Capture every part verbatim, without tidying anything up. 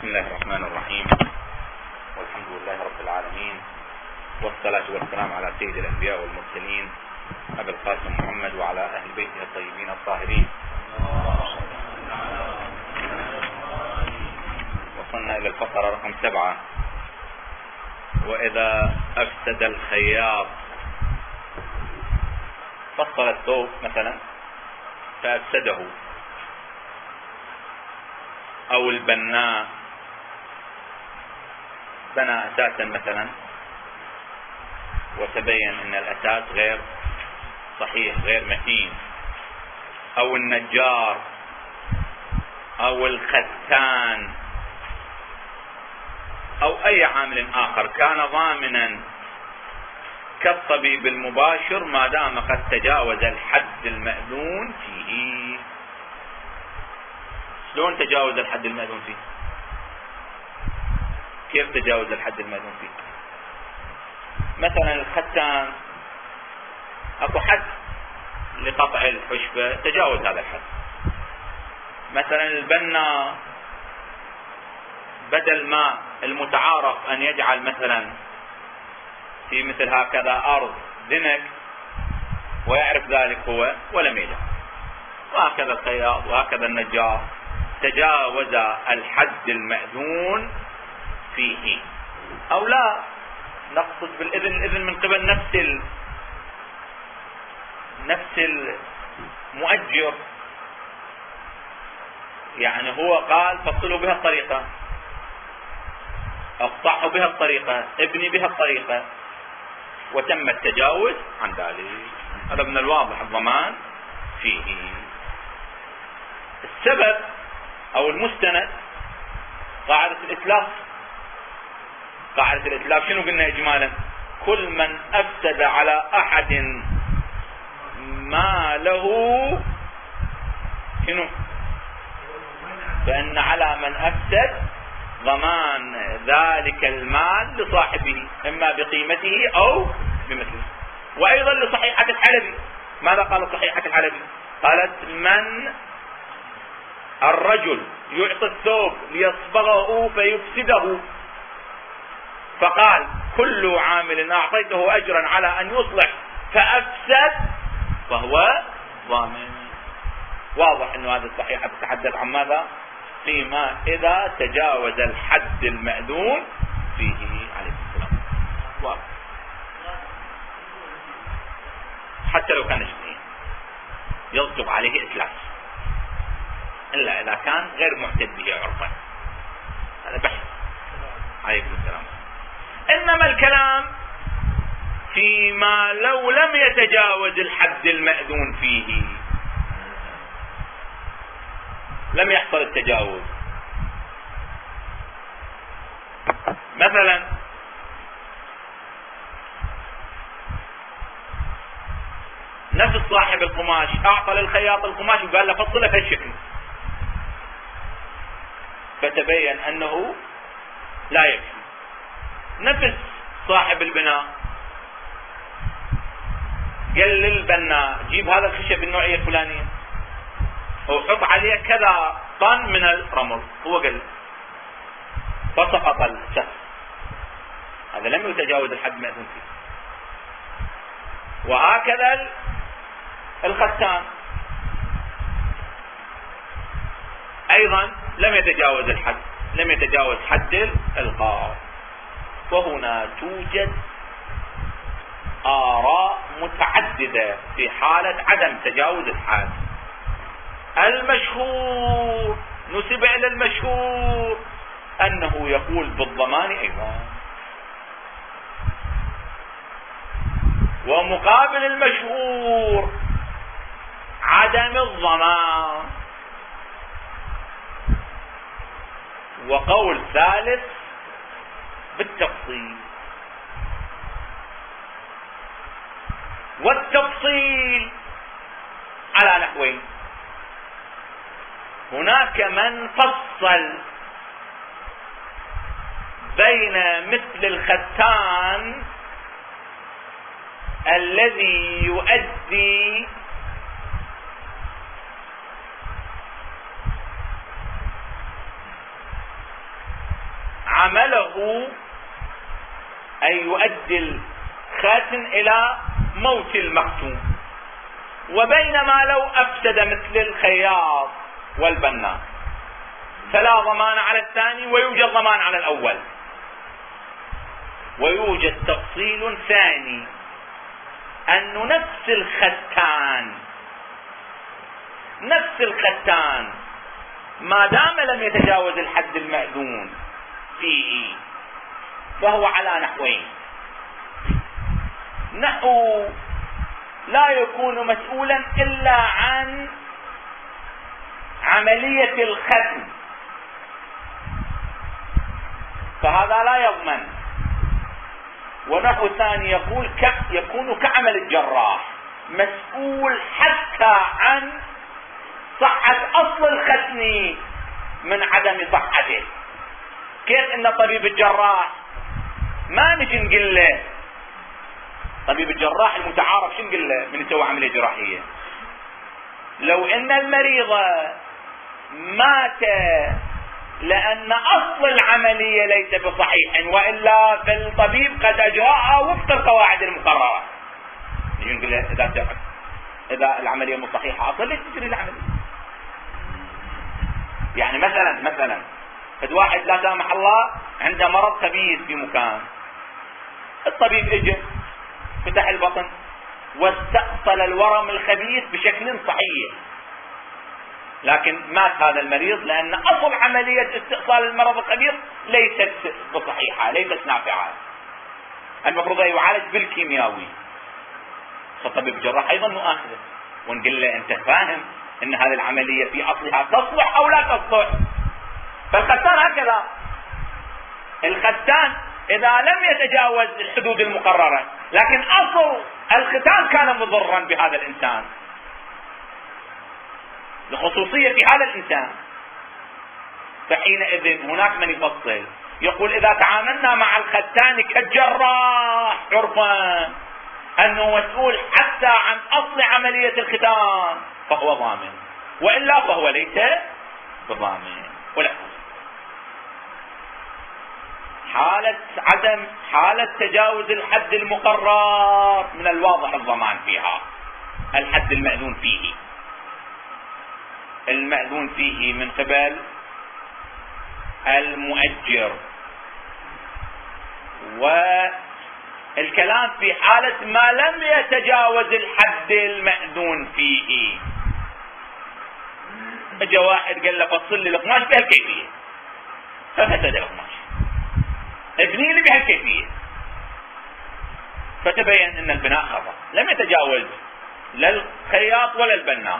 بسم الله الرحمن الرحيم، والحمد لله رب العالمين، والصلاة والسلام على سيد الأنبياء والمرسلين أبي القاسم محمد وعلى أهل بيته الطيبين الطاهرين. وصلنا إلى الفقرة رقم سبعة. وإذا أفسد الخياط، فصل الثوب مثلا فأفسده، أو البناء بنى أساسا مثلا وتبين أن الأساس غير صحيح غير متين، أو النجار أو الختان أو أي عامل آخر كان ضامنا كالطبيب المباشر ما دام قد تجاوز الحد المأذون فيه. شلون تجاوز الحد المأذون فيه؟ كيف تجاوز الحد المأذون فيه؟ مثلا الختان اكو حد لقطع الحشفة، تجاوز هذا الحد. مثلا البنا بدل ما المتعارف ان يجعل مثلا في مثل هكذا ارض دنك ويعرف ذلك هو ولم يجعل، وهكذا الخياط وهكذا النجار تجاوز الحد المأذون فيه. او لا نقصد بالاذن الاذن من قبل نفس ال... نفس المؤجر، يعني هو قال فصلوا بها الطريقة، اقطعوا بها الطريقة، ابني بها الطريقة، وتم التجاوز عن ذلك. هذا من الواضح الضمان فيه. السبب او المستند قاعدة الاتلاف. قاعدة الاتلاف شنو قلنا اجمالا؟ كل من افسد على احد ما له شنو فان على من افسد ضمان ذلك المال لصاحبه، اما بقيمته او بمثله. وايضا لصحيحة الحلبي، ماذا قالت صحيحة الحلبي؟ قالت من الرجل يعطي الثوب ليصبغه فيفسده، فقال كل عامل اعطيته اجرا على ان يصلح فافسد فهو ضامن. واضح انه هذه الصحيحة تتحدث عن ماذا؟ فيما اذا تجاوز الحد المأذون فيه عليه السلام. واضح. حتى لو كان شيء يصدق عليه اتلاف، الا اذا كان غير معتد به عرفا، هذا بحث. عليكم السلام. انما الكلام فيما لو لم يتجاوز الحد المأذون فيه، لم يحصل التجاوز. مثلا نفس صاحب القماش اعطى للخياط القماش وقال له فصله في الشكل، فتبين انه لا يكفي. نفس صاحب البناء قال للبناء جيب هذا الخشب النوعية الفلانية وحط عليه كذا طن من الرمل، هو قال فسقط الشخص، هذا لم يتجاوز الحد المأذون فيه. وهكذا الختان ايضا لم يتجاوز الحد، لم يتجاوز حد الالقاء. وهنا توجد آراء متعددة في حالة عدم تجاوز الحد. المشهور نسب إلى المشهور أنه يقول بالضمان أيضا، ومقابل المشهور عدم الضمان. وقول ثالث بالتفصيل. والتفصيل على نحوين. هناك من فصل بين مثل الختان الذي يؤدي عمله أي يؤدي الخاتن إلى موت المختون. وبينما لو أفسد مثل الخياط والبناء فلا ضمان على الثاني ويوجد ضمان على الأول. ويوجد تفصيل ثاني، أن نفس الختان نفس الختان ما دام لم يتجاوز الحد المأذون فيه فهو على نحوين. نحو لا يكون مسؤولا إلا عن عملية الختم، فهذا لا يضمن. ونحو ثاني يقول يكون كعمل الجراح، مسؤول حتى عن صحة أصل الختم من عدم صحته. كيف ان طبيب الجراح ما نجي نقول له، طبيب الجراح المتعارف شو نقول له من يسوي عملية جراحية؟ لو ان المريضة مات لأن أصل العملية ليس بصحيح وإلا فالطبيب قد أجراها وفق القواعد المقررة، نجي نقول له إذا إذا العملية مو صحيحة أصلا ليش تجري العملية؟ يعني مثلا مثلا إذا واحد لا سامح الله عنده مرض خبيث في مكان، الطبيب اجى فتح البطن واستأصل الورم الخبيث بشكل صحيح، لكن مات هذا المريض لأن أصل عملية استئصال المرض الخبيث ليست بصحيحة، ليست نافعة، المفروض أن يعالج بالكيمياوي. فالطبيب الجراح أيضا مؤاخذة، ونقول له أنت فاهم أن هذه العملية في أصلها تصلح أو لا تصلح؟ فالختان هكذا، الختان إذا لم يتجاوز الحدود المقررة لكن أصل الختان كان مضرا بهذا الإنسان لخصوصية في هذا الإنسان، فحينئذ هناك من يفصل يقول إذا تعاملنا مع الختان كالجراح عرفا أنه مسؤول حتى عن أصل عملية الختان فهو ضامن، وإلا فهو ليس بضامن. ولا حالة عدم حالة تجاوز الحد المقرر من الواضح الضمان فيها، الحد المأذون فيه المأذون فيه من قبل المؤجر. والكلام في حالة ما لم يتجاوز الحد المأذون فيه. اجى واحد قال له فصل لي القماش بهالكيفية، ففسد القماش، ابني لي بهالكيفية، فتبين ان البناء خطأ، لم يتجاوز لا الخياط ولا البناء،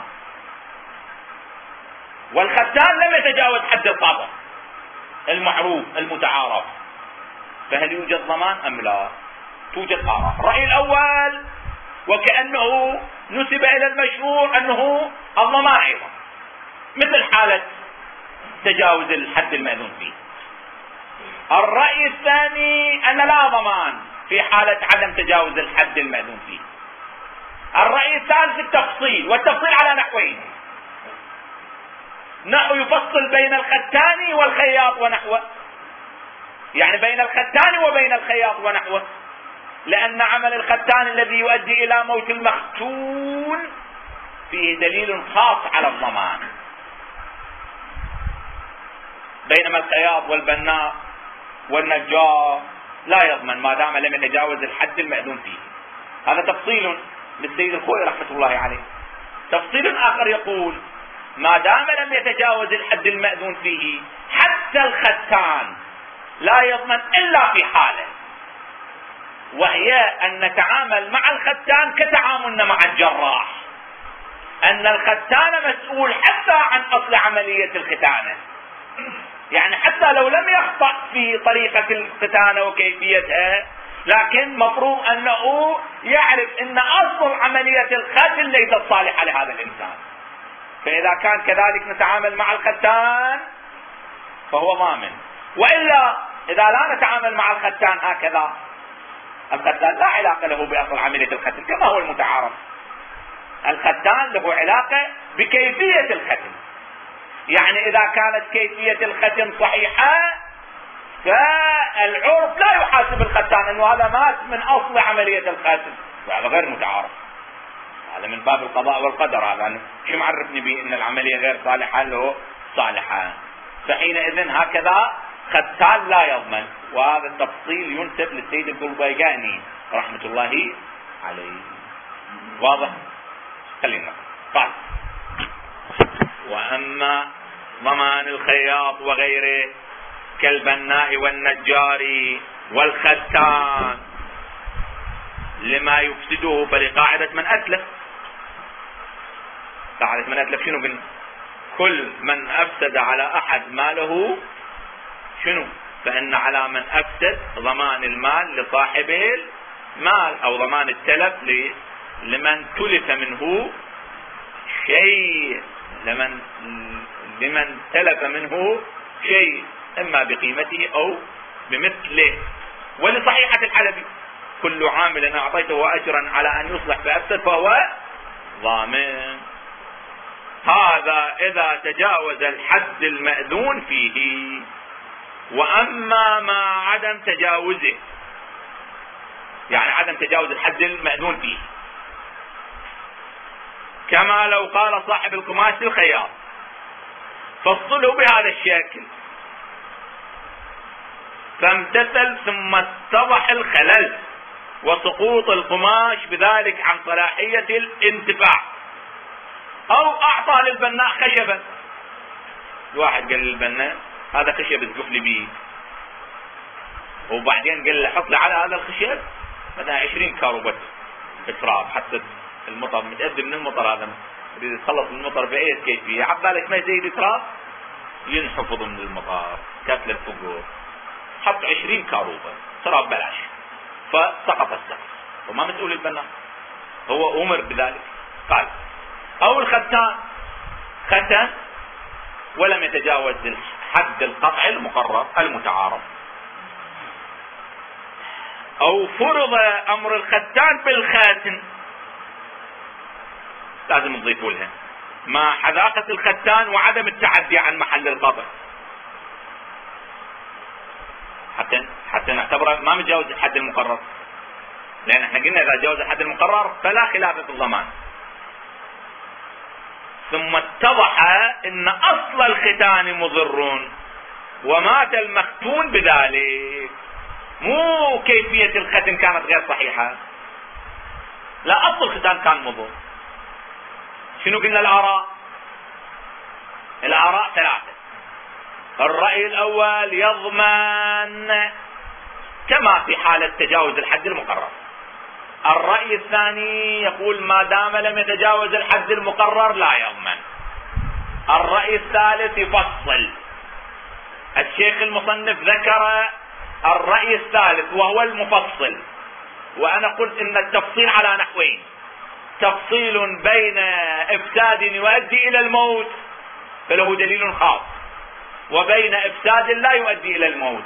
والختان لم يتجاوز حد القاطع المعروف المتعارف، فهل يوجد ضمان ام لا؟ توجد آراء. الرأي الأول وكأنه نسب إلى المشهور أنه الضمان أيضا مثل حالة تجاوز الحد المأذون فيه. الرأي الثاني أن لا ضمان في حالة عدم تجاوز الحد المأذون فيه. الرأي الثالث التفصيل، والتفصيل على نحوين، نحو يفصل بين الختان والخياط ونحوه، يعني بين الختان وبين الخياط ونحوه، لأن عمل الختان الذي يؤدي إلى موت المختون فيه دليل خاص على الضمان، بينما الخياط والبناء والنجار لا يضمن ما دام لم يتجاوز الحد المأذون فيه. هذا تفصيل للسيد الخوئي رحمة الله عليه. تفصيل آخر يقول ما دام لم يتجاوز الحد المأذون فيه حتى الختان لا يضمن إلا في حالة، وهي أن نتعامل مع الختان كتعاملنا مع الجراح، أن الختان مسؤول حتى عن أصل عملية الختانة، يعني حتى لو لم يخطأ في طريقة الختانة وكيفيتها لكن مفروض أنه يعرف أن أصل عملية الختان ليست صالحة لهذا الإنسان. فإذا كان كذلك نتعامل مع الختان فهو ضامن، وإلا إذا لا نتعامل مع الختان هكذا، الختان لا علاقة له بأصل عملية الختان كما هو المتعارف، الختان له علاقة بكيفية الختم، يعني إذا كانت كيفية الختم صحيحة العرف لا يحاسب الختان انه هذا مات من اصل عملية الختان، وهذا غير متعارف، هذا من باب القضاء والقدر. هذا شو معرفني به ان العملية غير صالحة له صالحة؟ فحينئذ هكذا ختان لا يضمن. وهذا التفصيل ينسب للسيد القلبيجاني رحمة الله عليه. واضح؟ خلينا قال: واما ضمان الخياط وغيره كالبناء والنجار والختان لما يفسده فلقاعدة من أتلف. قاعدة من أتلف شنو قلنا؟ كل من أفسد على أحد ماله شنو؟ فإن على من أفسد ضمان المال لصاحب المال، أو ضمان التلف لمن تلف منه شيء، لمن لمن تلف منه شيء إما بقيمته أو بمثله. ولصحيحة الحلبي: كل عامل أعطيته أجرا على أن يصلح فأفسد فهو ضامن. هذا إذا تجاوز الحد المأذون فيه. وأما ما عدم تجاوزه، يعني عدم تجاوز الحد المأذون فيه، كما لو قال صاحب القماش للخياط: فصله بهذا الشكل، فامتثل ثم اتضح الخلل وسقوط القماش بذلك عن صلاحية الانتفاع. او اعطى للبناء خشبا، واحد قال للبناء: هذا خشب اسقف لي به، وبعدين قال له: حط لي على هذا الخشب مثلا عشرين كاروبة اتراب حتى المطر متأذي من المطر، هذا يريد يتخلص من المطر بأي كيفية، عبالك ما يزيد التراب ينحفظ من المطر كتل الفقور، حط عشرين كاروبة تراب بلاش، فسقط السقف وما مسؤول البناء، هو أمر بذلك. قال: أو الختان ختن ولم يتجاوز حد القطع المقرر المتعارف، أو فرض أمر الختان بالخاتم، لازم نضيفوا لها مع حذاقة الختان وعدم التعدي عن محل القطع، حتى حتى نعتبره ما متجاوز الحد المقرر، لأن احنا قلنا إذا تجاوز الحد المقرر فلا خلاف في الضمان. ثم اتضح ان اصل الختان مضر ومات المختون بذلك، مو كيفية الختن كانت غير صحيحة، لا اصل الختان كان مضر. شنو قلنا الآراء؟ الآراء ثلاثة. الرأي الأول يضمن كما في حالة تجاوز الحد المقرر. الرأي الثاني يقول ما دام لم يتجاوز الحد المقرر لا يضمن. الرأي الثالث يفصل. الشيخ المصنف ذكر الرأي الثالث وهو المفصل، وأنا قلت إن التفصيل على نحوين: تفصيل بين إفساد يؤدي إلى الموت فله دليل خاص، وبين إفساد لا يؤدي إلى الموت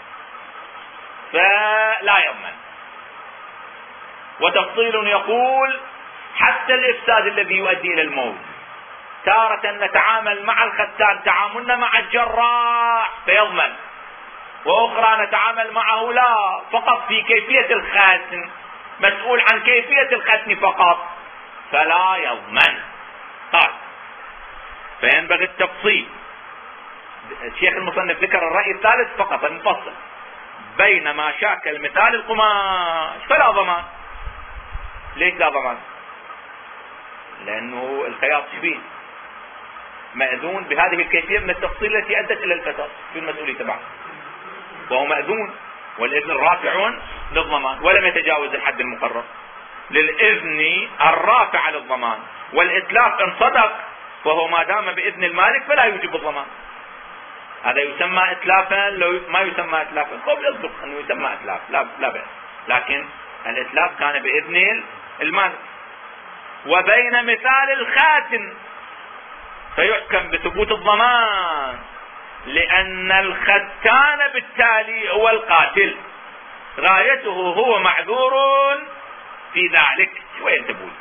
فلا يضمن. وتفصيل يقول حتى الإفساد الذي يؤدي إلى الموت تارة نتعامل مع الختان تعاملنا مع الجراح فيضمن، وأخرى نتعامل معه لا فقط في كيفية الختن، مسؤول عن كيفية الختن فقط فلا يضمن. قال: فينبغي التفصيل. الشيخ المصنف ذكر الرأي الثالث فقط المفصل: بينما شاكل مثال القماش فلا ضمان. ليش لا ضمان؟ لأنه الخياط شبيه مأذون بهذه الكيفية من التفصيل التي أدت إلى الفساد في المسؤولية تبعه، وهو مأذون، والإذن رافع للضمان ولم يتجاوز الحد المقرر، للإذن الرافع للضمان. والإتلاف إن صدق وهو ما دام بإذن المالك فلا يوجب الضمان. هذا يسمى إتلافا، لو ما يسمى إتلافا قبل يصدق أنه يسمى إتلاف لا لا بأس، لكن الإتلاف كان بإذن المالك. وبين مثال الخاتم فيحكم بثبوت الضمان، لأن الختان بالتالي هو القاتل، غايته هو معذور في ذلك. شوية انتبهوا.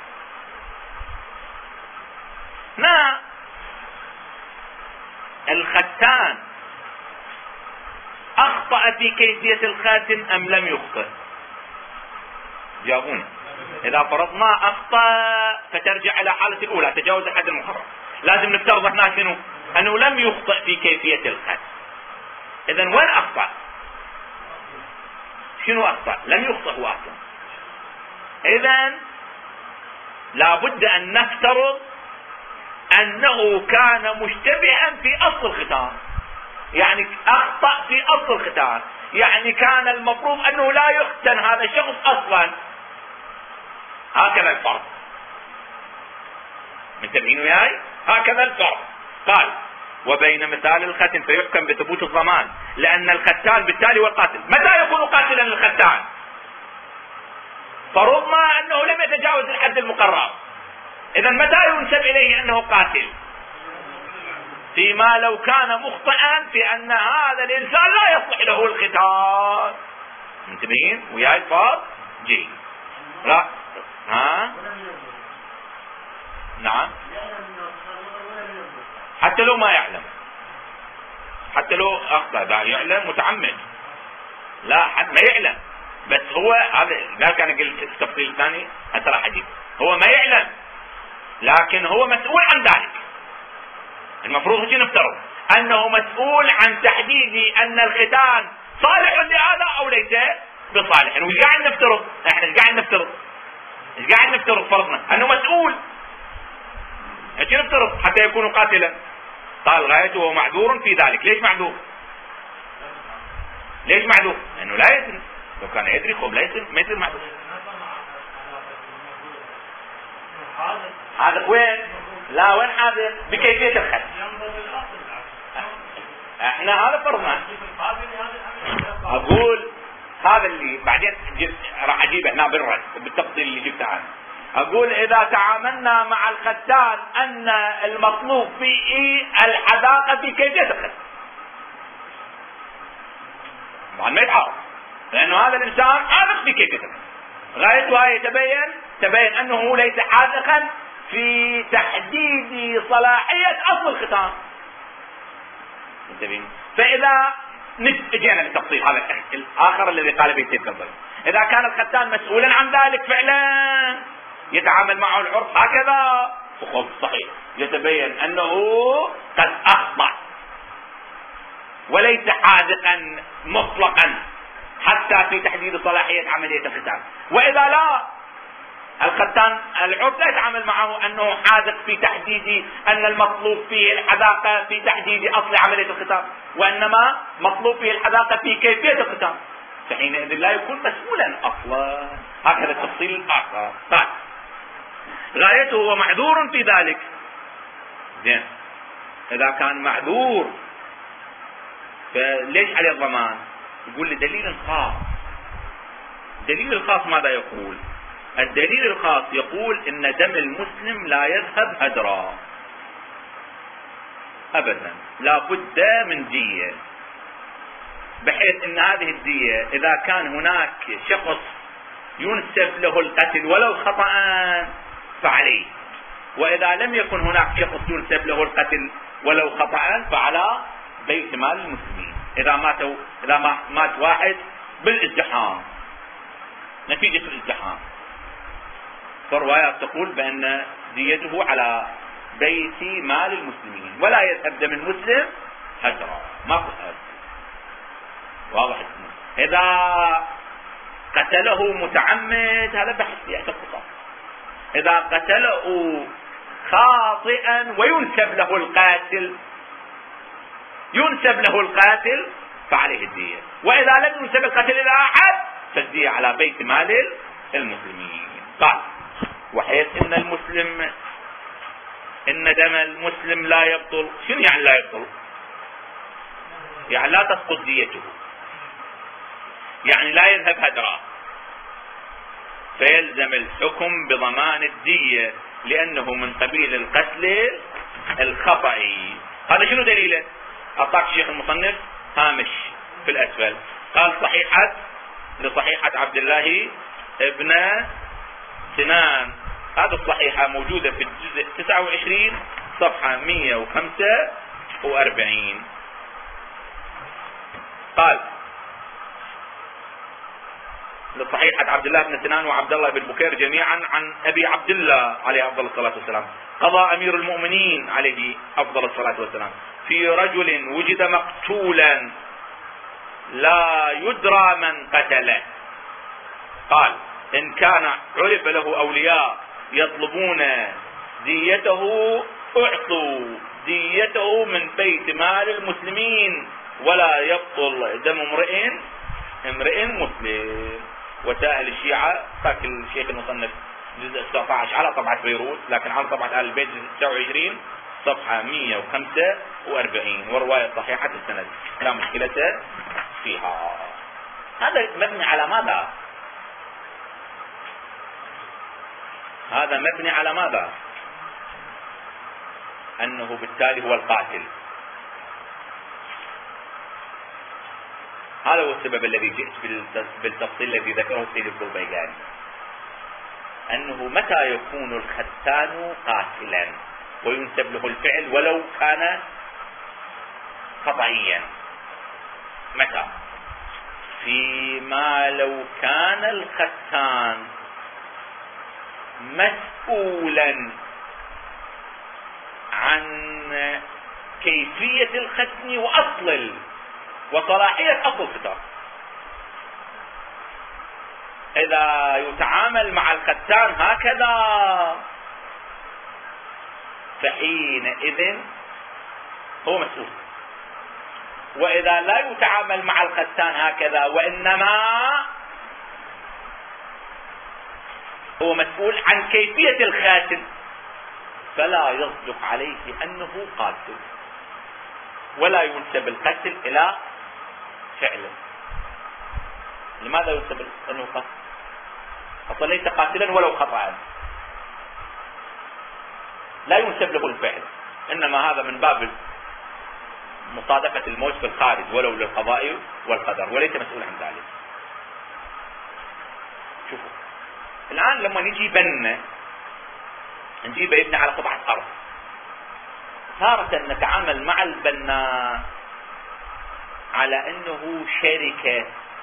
نعم الختان أخطأ أخطأ في كيفية الخاتم أم لم يخطئ؟ جاوبونا. إذا فرضنا أخطأ فترجع إلى حالة الأولى، تجاوز الحد المحرم. لازم نفترض هنا شنو؟ أنه لم يخطئ في كيفية الخاتم. إذن وين أخطأ؟ شنو أخطأ؟ لم يخطئ هو أصلا. إذن لابد أن نفترض أنه كان مشتبها في أصل الختان، يعني أخطأ في أصل الختان، يعني كان المفروض أنه لا يختن هذا الشخص أصلا. هكذا الفرض. منتبهين وياي؟ هكذا الفرض. قال وبين مثال الختن فيحكم بثبوت الضمان، لأن الختان بالتالي والقاتل. متى يكون قاتلا الختان؟ فرضنا أنه لم يتجاوز الحد المقرر. إذا متى ينسب إليه أنه قاتل؟ فيما لو كان مخطئا في أن هذا الإنسان لا يصلح له الختان. منتبهين وياي الفرض؟ جيد. لا ها؟ نعم. حتى لو ما يعلم، حتى لو أخطأ دا يعلم متعمد، لا حد ما يعلم، بس هو هذا لا كان قلت التفصيل الثاني حتى راح أجيب. هو ما يعلم لكن هو مسؤول عن ذلك. المفروض هيك نفترض أنه مسؤول عن تحديد أن الختان صالح لهذا أو ليس بصالح. وش قاعد نفترض؟ احنا ايش قاعد نفترض؟ ايش قاعد نفترض؟ فرضنا أنه مسؤول، هيك نفترض حتى يكون قاتلا. قال غايته هو معذور في ذلك. ليش معذور؟ ليش معذور؟ لأنه لا يدري. لو كان يدري خب لا يصير ما يصير معذور. هذا وين؟ لا وين حاضر؟ بكيفية الختم. احنا هذا فرضنا. اقول هذا اللي بعدين راح اجيبه هنا بالرد بالتفصيل اللي جبته عنه. اقول اذا تعاملنا مع الختان ان المطلوب فيه الحذاقة في كيفية الختم، طبعا ما يتعارض، لانه هذا الانسان حاذق في كيفية الختم. غايته هاي تبين تبين انه ليس حاذقا في تحديد صلاحية اصل الختان. انتبهين. فاذا جينا للتفصيل هذا الاخر الذي قال به سيد قبل، اذا كان الختان مسؤولا عن ذلك فعلا يتعامل معه العرف هكذا فخذ صحيح، يتبين انه قد اخطأ وليس حاذقا مطلقا حتى في تحديد صلاحية عملية الختان. واذا لا، الختان العرف لا يتعامل معه انه حاذق في تحديد ان المطلوب فيه الحذاقة في تحديد اصل عملية الختان، وانما مطلوب فيه الحذاقة في كيفية الختان، فحينئذ لا يكون مسؤولا اصلا. هكذا التفصيل الاخر. طيب غايته هو معذور في ذلك. زين، اذا كان معذور فليش عليه الضمان؟ يقول لي دليل خاص. الدليل الخاص ماذا يقول؟ الدليل الخاص يقول ان دم المسلم لا يذهب هدرا ابدا، لا بد من دية، بحيث ان هذه الدية اذا كان هناك شخص ينسب له القتل ولو خطأ فعليه، واذا لم يكن هناك شخص ينسب له القتل ولو خطأ فعلى بيت مال المسلمين. اذا ماتوا اذا ما مات واحد بالازدحام نتيجة الازدحام، فالروايات تقول بأن ديته على بيت مال المسلمين ولا يذهب دم المسلم هدرا، ماكو هدر. واضح؟ إذا قتله متعمد هذا بحث في اختصاص. إذا قتله خاطئا وينسب له القاتل ينسب له القاتل فعليه الدية، وإذا لم ينسب القتل إلى أحد فالدية على بيت مال المسلمين. قال وحيث ان المسلم ان دم المسلم لا يبطل. شنو يعني لا يبطل؟ يعني لا تسقط ديته، يعني لا يذهب هدرا، فيلزم الحكم بضمان الدية لانه من قبيل القتل الخطئي. هذا شنو دليله؟ اعطاك الشيخ المصنف هامش في الاسفل، قال صحيحة لصحيحة عبد الله ابن سنان. هذه الصحيحة موجودة في الجزء تسعة وعشرين صفحة مئة وخمسة وأربعين. قال لصحيحة عبد الله بن سنان وعبد الله بن بكير جميعا عن أبي عبد الله عليه أفضل الصلاة والسلام: قضى أمير المؤمنين عليه أفضل الصلاة والسلام في رجل وجد مقتولا لا يدرى من قتله، قال: إن كان عرف له أولياء يطلبون ديته أعطوا ديته من بيت مال المسلمين، ولا يبطل دم امرئ امرئ مسلم. وسائل الشيعة فاك الشيخ المصنف جزء تسعة عشر على طبعة بيروت، لكن على طبعة آل البيت جزء تسعة وعشرين صفحة مئة وخمسة وأربعين، ورواية صحيحة السند لا مشكلة فيها. هذا مبني على ماذا؟ هذا مبني على ماذا؟ أنه بالتالي هو القاتل. هذا هو السبب الذي جئت بالتفصيل الذي ذكره السيد القربيجاني، أنه متى يكون الختان قاتلا وينسب له الفعل ولو كان خطئيا؟ متى؟ فيما لو كان الختان مسؤولا عن كيفية الختم وأصل وصلاحية أصل الختان. إذا يتعامل مع الختان هكذا فحينئذ هو مسؤول، وإذا لا يتعامل مع الختان هكذا وإنما هو مسؤول عن كيفية الخاتم فلا يصدق عليه أنه قاتل، ولا ينسب القتل إلى فعله. لماذا ينسب أنه قاتل؟ أصلا ليس قاتلا ولو خطأ، لا ينسب له الفعل، إنما هذا من باب مصادفة الموت في الخارج ولو للقضاء والقدر، وليس مسؤول عن ذلك. شوفوا الآن لما نجي بنا نجيب يبني على قطعة أرض، تارة نتعامل مع البناء على أنه شركة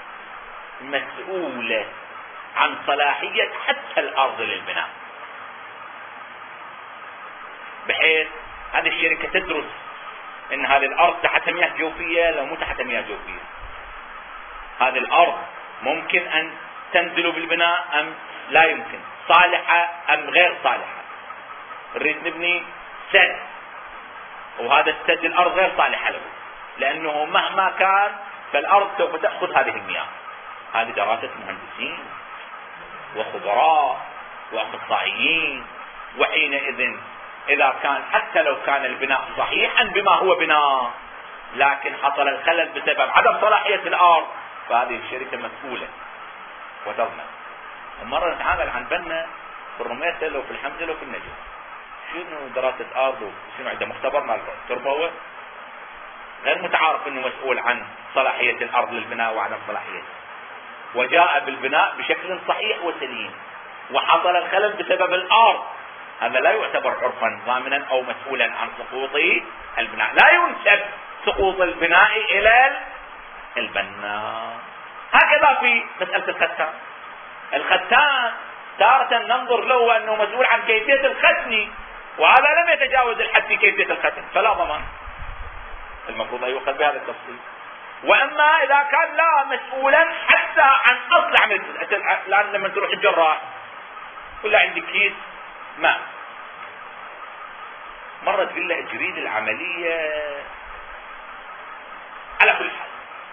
مسؤولة عن صلاحية حتى الأرض للبناء، بحيث هذه الشركة تدرس ان هذه الارض تحت مياه جوفية لو مو تحت مياه جوفية، هذه الارض ممكن ان تنزل بالبناء ام لا يمكن، صالحة ام غير صالحة. نريد نبني سد وهذا السد الارض غير صالحة له، لانه مهما كان فالارض سوف تأخذ هذه المياه. هذه دراسة مهندسين وخبراء واخصائيين، وحينئذ إذا كان حتى لو كان البناء صحيحا بما هو بناء لكن حصل الخلل بسبب عدم صلاحية الأرض فهذه الشركة مسؤولة وتضمن. ومرة نتعامل عن بنا في الرميسة لو في الحمزة لو في النجم، شنو دراسة أرض وشنو عنده مختبر مال التربة، هو غير متعارف أنه مسؤول عن صلاحية الأرض للبناء وعدم صلاحيته، وجاء بالبناء بشكل صحيح وسليم وحصل الخلل بسبب الأرض، هذا لا يعتبر عرفا ضامنا او مسؤولا عن سقوط البناء، لا ينسب سقوط البناء الى البناء. هكذا في مسألة الختان، الختان تارة ننظر له انه مسؤول عن كيفية الختم وهذا لم يتجاوز الحد في كيفية الختم فلا ضمان، المفروض ان يؤخذ بهذا التفصيل. واما اذا كان لا مسؤولا حتى عن اصل عملية، الان لما تروح الجراح ولا عندك كيس ماء، مرة تقول له اجري لي العملية على كل حال،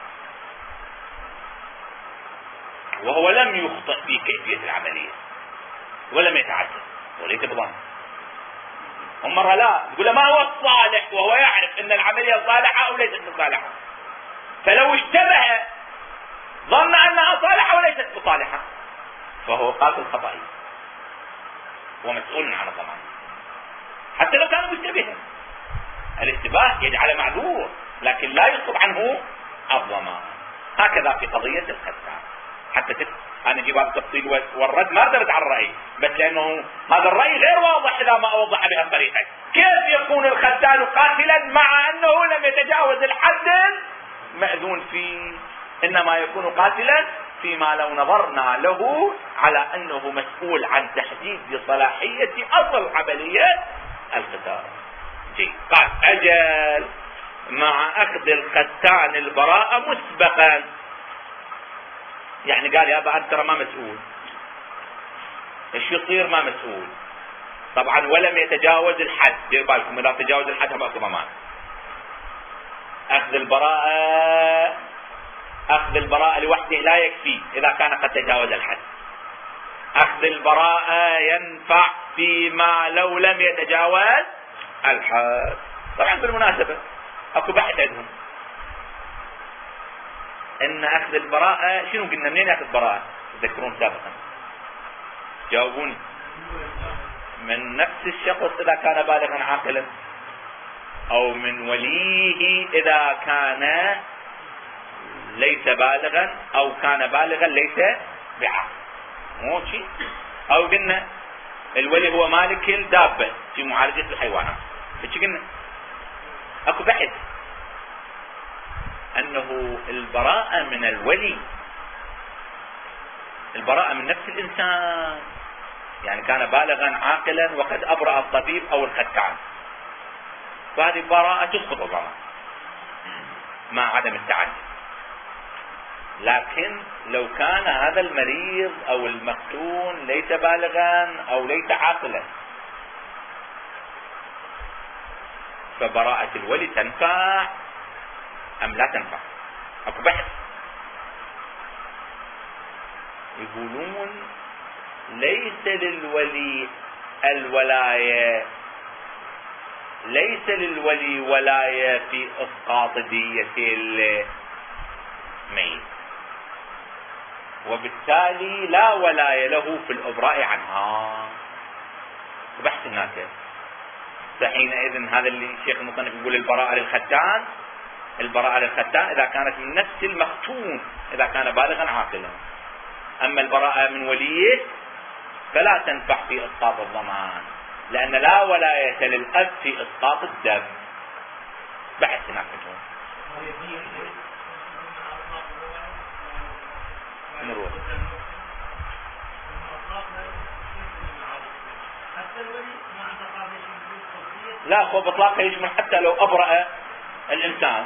وهو لم يخطئ في كيفية العملية ولم يتعدى وليس بضامن. ومرة لا تقول له ما هو الصالح وهو يعرف ان العملية صالحة او ليست بصالحة، فلو اشتبه ظن انها صالحة وليست بصالحة فهو قاتل خطأي ومسؤول عن الضمان حتى لو كان مشتبها. الاشتباه يجعل معذور لكن لا يسقط عنه الضمان. هكذا في قضية الختان حتى تف... انا اجيب هذا التفصيل والرد ما اقدر على الرأي، بس لانه هذا الرأي غير واضح اذا ما اوضح بها الطريقة. كيف يكون الختان قاتلا مع انه لم يتجاوز الحد مأذون فيه؟ إنما يكون قاتلا فيما لو نظرنا له على أنه مسؤول عن تحديد صلاحية أصل عملية القتال. قال أجل مع أخذ الختان البراءة مسبقا، يعني قال يا أبا أنت ترى ما مسؤول، ايش يصير ما مسؤول طبعا، ولم يتجاوز الحد. دير بالكم إذا تجاوز الحد ماكو ضمان. أخذ البراءة أخذ البراءة لوحده لا يكفي إذا كان قد تجاوز الحد. أخذ البراءة ينفع فيما لو لم يتجاوز الحد. طبعا بالمناسبة اكو بحث عندهم ان اخذ البراءة شنو قلنا، منين ياخذ براءة؟ تذكرون سابقا؟ جاوبوني. من نفس الشخص اذا كان بالغا عاقلا، او من وليه اذا كان ليس بالغا، او كان بالغا ليس بعاقل، مو شيء. او قلنا الولي هو مالك الدابة في معالجة الحيوانات، ايش قلنا؟ اكو بحث انه البراءة من الولي، البراءة من نفس الانسان، يعني كان بالغا عاقلا وقد ابرأ الطبيب او الختان، فهذه البراءة تسقط الضمان مع عدم التعدي. لكن لو كان هذا المريض او المختون ليس بالغا او ليس عاقلا، فبراءة الولي تنفع ام لا تنفع؟ اكو بحث يقولون ليس للولي الولاية ليس للولي ولاية في اسقاط دية الميت، وبالتالي لا ولاية له في الابراء عنها. بحث الناس فحينئذ هذا اللي الشيخ المصنف يقول البراءة للختان، البراءة للختان إذا كانت من نفس المختون إذا كان بالغا عاقلا. أما البراءة من وليه فلا تنفع في إسقاط الضمان، لأن لا ولاية للأب في إسقاط الدم. بحث هناك نروح. لا هو بإطلاقه يشمل حتى لو أبرأ الإنسان.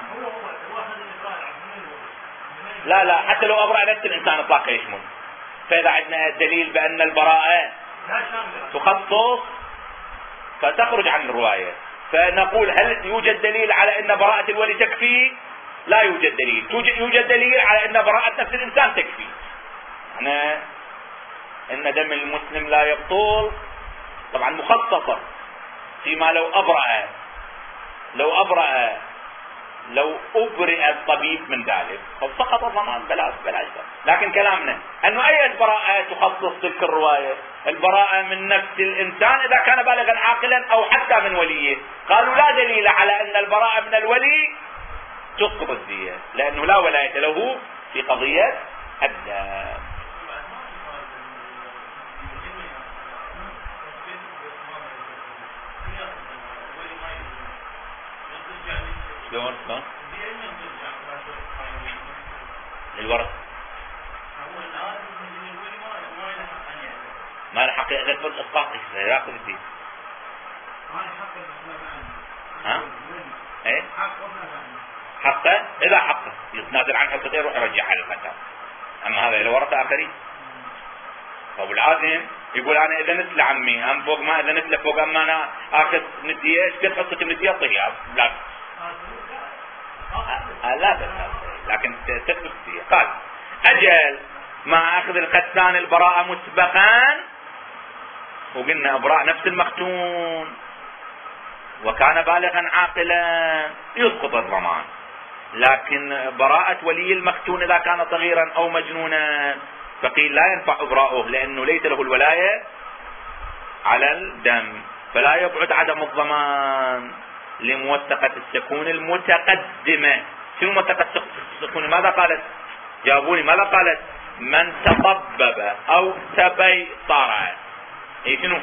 لا لا حتى لو أبرأ نفس الإنسان إطلاقه يشمل. فإذا عندنا دليل بأن البراءة تخصص فتخرج عن الرواية، فنقول هل يوجد دليل على أن براءة الولي تكفي؟ لا يوجد دليل. يوجد دليل على أن براءة نفس الإنسان تكفي. احنا إن دم المسلم لا يبطل طبعا مخصصة فيما لو أبرأ لو أبرأ لو أبرئ الطبيب من ذلك فسقط الضمان بلا بلا شك. لكن كلامنا أنه أي براءة تخصص تلك الرواية؟ البراءة من نفس الإنسان إذا كان بالغا عاقلا أو حتى من وليه. قالوا لا دليل على أن البراءة من الولي تسقط الدية، لأنه لا ولاية له في قضية الدم. شلون شلون؟ الورث ما له حق يأخذ الإسقاط، يأخذ الدين. ها؟ إيه؟ حقه إذا حقه يتنازل عن حقه يروح يرجع على الفتاة. أما هذا الورث آخرين. طب العازم يقول أنا إذا نسل عمي أم فوق ما إذا نسل فوق أما أنا آخذ ندية إيش قد حصة الندية طيها لا لا بس لكن تثبت فيه. قال أجل مع أخذ الختان البراءة مسبقا، وقلنا إبراء نفس المختون وكان بالغا عاقلا يسقط الضمان. لكن براءة ولي المختون إذا كان صغيرا أو مجنونا فقيل لا ينفع إبراؤه لأنه ليس له الولاية على الدم، فلا يبعد عدم الضمان لموثقة السكون المتقدمة. شنو موثقة السكون؟ ماذا قالت؟ جاوبوني ماذا قالت؟ من تطبب أو تبيطر. اي شنو؟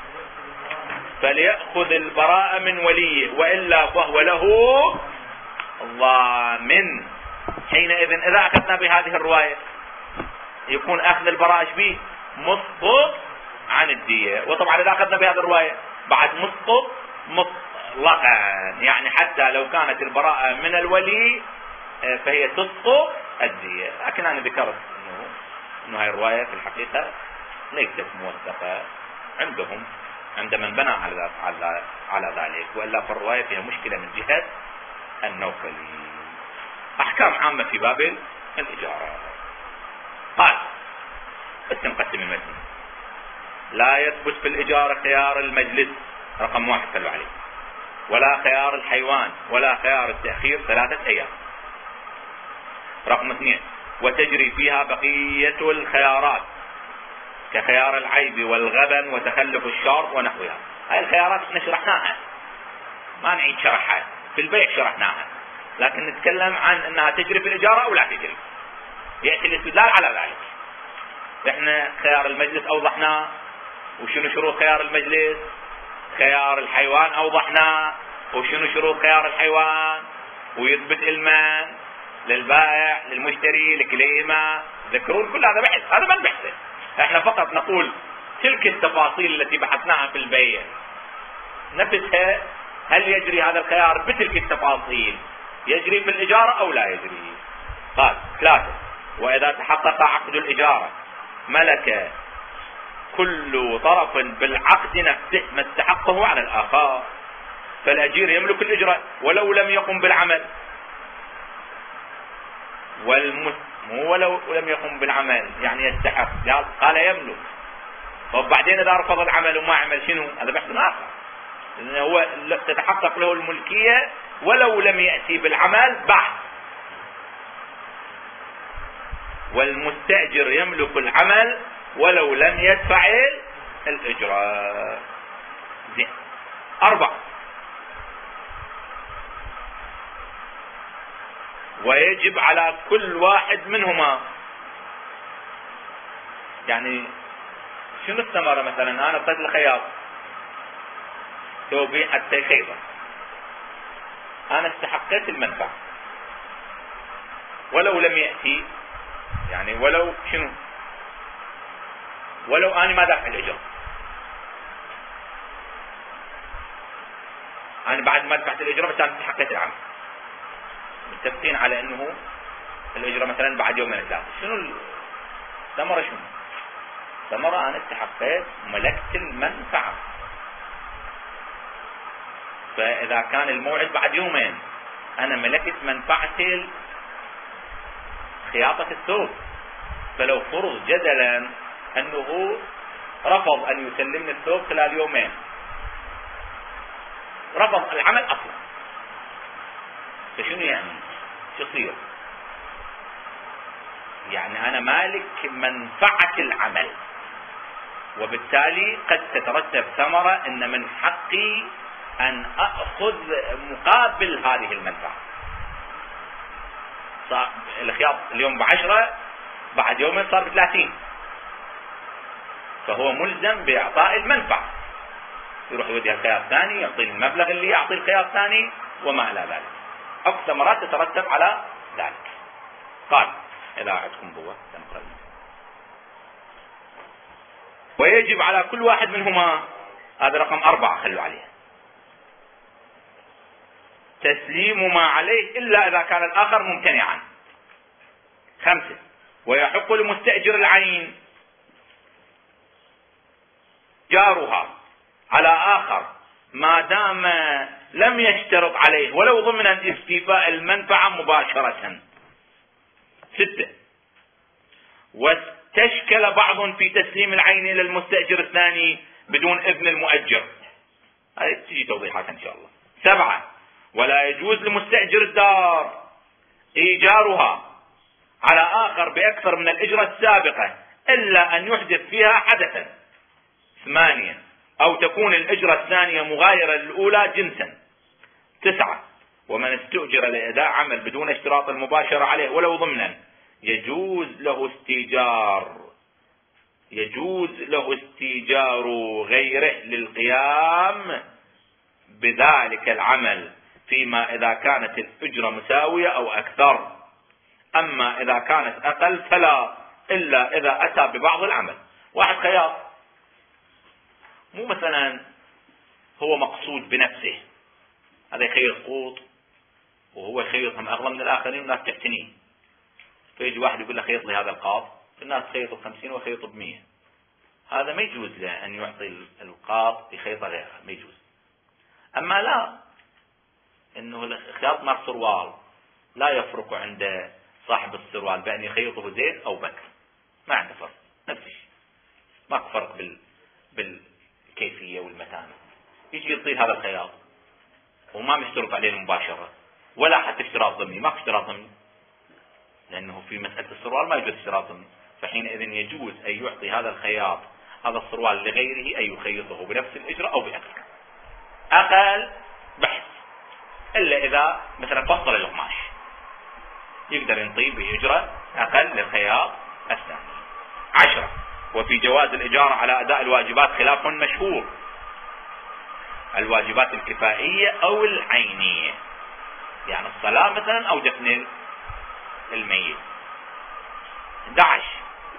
فليأخذ البراءة من وليه وإلا فهو له ضامن. حينئذ إذا أخذنا بهذه الرواية يكون أخذ البراءة به مسقط عن الدية. وطبعا إذا أخذنا بهذه الرواية بعد مسقط مطلقا، يعني حتى لو كانت البراءة من الولي فهي تسقط الدية. لكن أنا ذكرت إنه إنه هاي الرواية في الحقيقة ليست موثقة عندهم عند من بنى على على على ذلك، وإلا فالرواية فيها مشكلة من جهة النوفلي. أحكام عامة في باب الإجارة. قال بس نقسم المتن. لا يثبت في الإجارة خيار المجلس رقم واحد قالوا عليه، ولا خيار الحيوان، ولا خيار التأخير ثلاثة أيام. رقم اثنين، وتجري فيها بقية الخيارات كخيار العيب والغبن وتخلف الشرط ونحوها. هاي الخيارات احنا شرحناها، ما نعيد شرحها، في البيع شرحناها، لكن نتكلم عن انها تجري في الإجارة او لا تجري. يأتي الاستدلال على ذلك. احنا خيار المجلس اوضحناه، وشنو شروط خيار المجلس. خيار الحيوان اوضحناه، وشنو شروط خيار الحيوان، ويثبت المن للبائع للمشتري لكليهما. ذكرون كل هذا بحث، هذا ما نبحثه، احنا فقط نقول تلك التفاصيل التي بحثناها في البيع نفسها هل يجري هذا الخيار بتلك التفاصيل، يجري في الإجارة أو لا يجري. قال ثلاثة، وإذا تحقق عقد الإجارة ملك كل طرف بالعقد نفسه ما استحقه على الآخر، فالأجير يملك الإجرة ولو لم يقم بالعمل، والمس مو ولو لم يقم بالعمل يعني يستحق، قال يملك. وبعدين إذا رفض العمل وما عمل شنو؟ هذا بحث آخر، لأنه هو تتحقق له الملكية ولو لم يأتي بالعمل بعد. والمستأجر يملك العمل ولو لم يدفع الإجرة. زين. أربعة، ويجب على كل واحد منهما، يعني شنو الثمرة؟ مثلا أنا اعطيت الخياط ثوبي حتى خيبة، أنا استحقيت المنفعة ولو لم يأتي، يعني ولو شنو، ولو أنا ما دافع الإجرة، أنا بعد ما دفعت الإجرة بس أنا استحقيت العمل. متفقين على أنه الإجرة مثلا بعد يومين ثلاثة، شنو الثمرة؟ شنو الثمرة؟ أنا استحقيت ملكت المنفعة. فإذا كان الموعد بعد يومين أنا ملكت منفعة خياطة الثوب، فلو فرض جدلا أنه رفض أن يسلمني الثوب خلال يومين، رفض العمل أصلا، فشنو يعني؟ شو يصير؟ يعني أنا مالك منفعة العمل، وبالتالي قد تترتب ثمرة أن من حقي أن أخذ مقابل هذه المنفعة. صار الخياط اليوم بعشرة، بعد يومين صار بثلاثين، فهو ملزم بإعطاء المنفعة، يروح يوديها الخياط ثاني يعطي المبلغ اللي يعطي الخياط ثاني وما إلى ذلك. أكثر ثمرات تترتب على ذلك. قال إذا عندكم بوا تنقل. ويجب على كل واحد منهما، هذا رقم أربعة خلوا عليه، تسليم ما عليه إلا إذا كان الآخر ممتنعا. خمسة، ويحق لمستأجر العين جارها على آخر ما دام لم يشترط عليه ولو ضمن استيفاء المنفعة مباشرة. ستة، واستشكل بعض في تسليم العين إلى المستأجر الثاني بدون إذن المؤجر، هذه تجي توضيحات إن شاء الله. سبعة، ولا يجوز لمستأجر الدار إيجارها على آخر بأكثر من الإجرة السابقة إلا أن يحدث فيها حدثا. ثمانية، أو تكون الإجرة الثانية مغايرة للأولى جنسا. تسعة، ومن استؤجر لأداء عمل بدون اشتراط المباشرة عليه ولو ضمنا يجوز له استيجار يجوز له استيجار غيره للقيام بذلك العمل، فيما إذا كانت الأجرة مساوية أو أكثر، أما إذا كانت أقل فلا، إلا إذا أتى ببعض العمل. واحد خياط مو مثلا هو مقصود بنفسه، هذا يخيط قوط وهو يخيطهم أغلى من الآخرين والناس تحتنيه، فيجي واحد يقول له خيط لي هذا القاط، الناس تخيطه بخمسين وخيطه بمية، هذا ما يجوز له أن يعطي القاط يخيط غيره، ما يجوز. أما لا، إنه الخياط مع السروال لا يفرق عند صاحب السروال بأن يخيطه زيد أو بكر، ما عنده فرق، نفس الشيء، ماكو فرق بال بالكيفية والمتانة. يجي يطيل هذا الخياط وما مشترط عليه المباشرة ولا حتى اشتراط ضمني، ماكو اشتراط ضمني، لأنه في مسألة السروال ما يجوز اشتراط ضمني، فحينئذ يجوز أن يعطي هذا الخياط هذا السروال لغيره أن يخيطه بنفس الإجرة أو بأكثر، أقل بحث، إلا إذا مثلا فصل القماش يقدر ينطيه بإجرة أقل للخياط الثاني. عشرة، وفي جواز الإجارة على أداء الواجبات خلاف مشهور، الواجبات الكفائية أو العينية، يعني الصلاة مثلا أو دفن الميت. أحد عشر،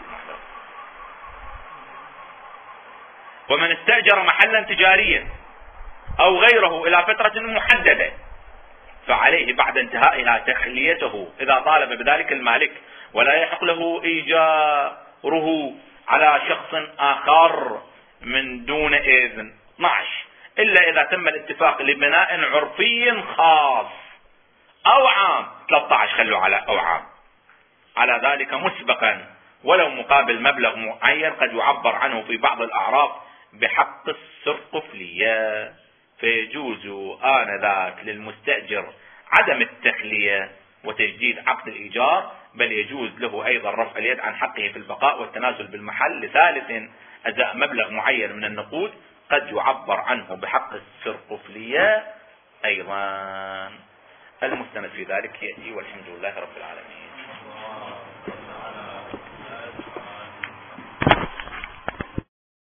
ومن استأجر محلا تجاريا أو غيره إلى فترة محددة فعليه بعد انتهائها تخليته إذا طالب بذلك المالك، ولا يحق له إيجاره على شخص آخر من دون إذن. اثني عشر، إلا إذا تم الاتفاق لبناء عرفي خاص أو عام. ثلاثة عشر، خلوا على أو عام على ذلك مسبقا ولو مقابل مبلغ معين قد يعبر عنه في بعض الأعراف بحق السرقفلية، فيجوز آنذاك للمستأجر عدم التخلية وتجديد عقد الإيجار، بل يجوز له أيضا رفع اليد عن حقه في البقاء والتنازل بالمحل. لثالث، أداء مبلغ معين من النقود قد يعبر عنه بحق السرقفلية أيضا. المستند في ذلك يأتي، والحمد لله رب العالمين.